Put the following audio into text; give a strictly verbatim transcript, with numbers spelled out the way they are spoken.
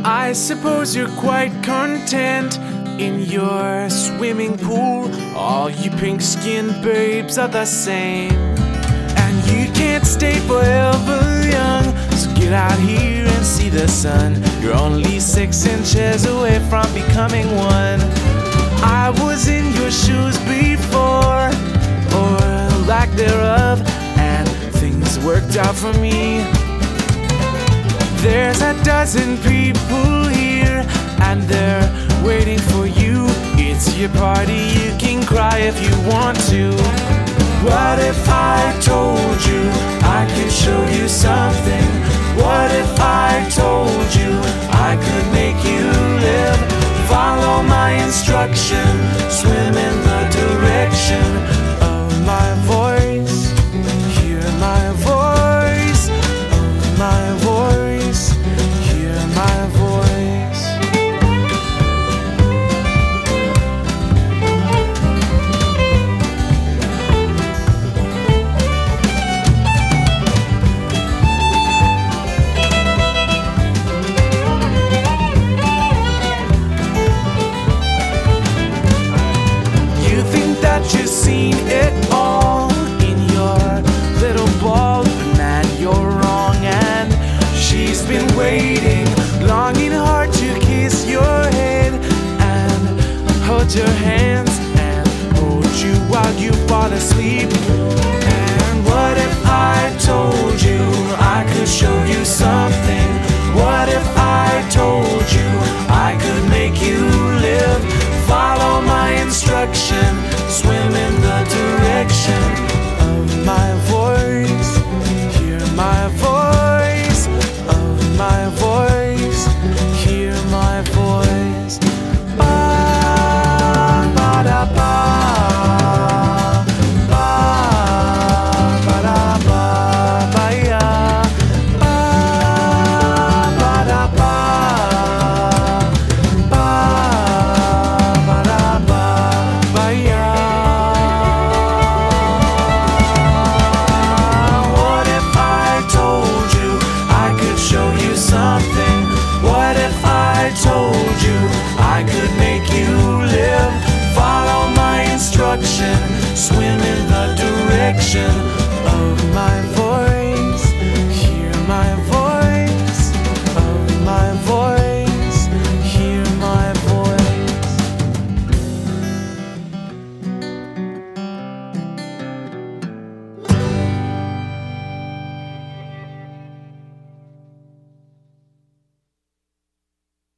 I suppose you're quite content in your swimming pool. All you pink-skinned babes are the same, and you can't stay forever young. So get out here and see the sun. You're only six inches away from becoming one. I was in your shoes before, or lack thereof, and things worked out for me. There's a dozen people here, and they're waiting for you. It's your party, you can cry if you want to. What if I told you I could show you something? What if I told you I could make you live? Follow my instruction, swim in the direction of my voice. Hear my voice, of my voice. Hear my voice. You think that you've seen it all in your little ball, but man, you're wrong. And she's been waiting, longing hard to kiss your head and hold your hands and hold you while you fall asleep. And what if I told you I could show you something? What if I told you I could make you live? Follow my instruction, swim in the direction of my voice. Hear my voice, of my voice. Hear my voice. Ba, ba, da, ba. Ba, ba, da, ba, ba, ya. Ba, ba, da, ba. Ba, ba, da, ba, ba, ya. What if I told you I could show you something? What if I told you I could make you live? Follow my instruction, swim in the direction